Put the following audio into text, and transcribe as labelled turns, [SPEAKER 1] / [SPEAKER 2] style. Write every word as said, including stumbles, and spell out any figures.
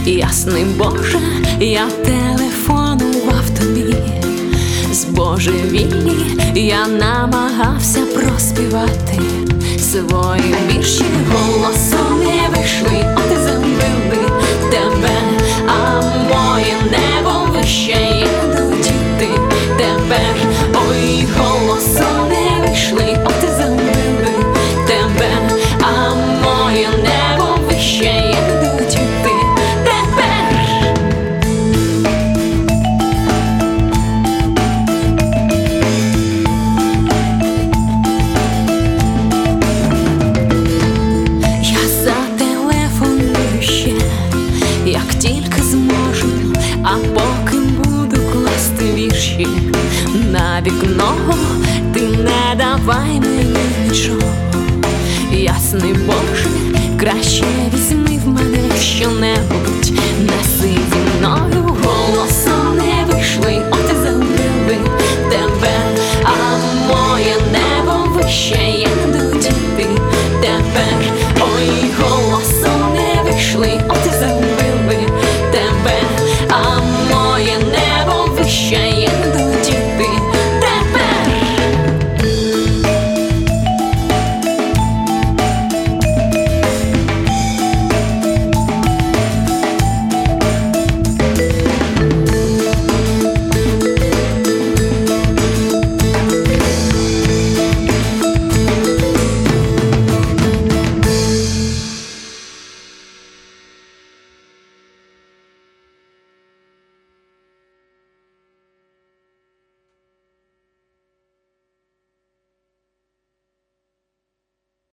[SPEAKER 1] Ясний Боже, я телефонував тобі. Збожевілі я намагався проспівати свої вірші, голосом не вийшли, от і забили тебе, а моє небо вище їдуть діти тепер. Ой, голосом не вийшли, от і забили тебе, а моє небо вище їдуть діти тепер. Я зателефоную ще, як тільки зможу, а поки буду класти вірші на вікно, ти не давай мені нічого. Ясний Боже, краще візьми в мене що-небудь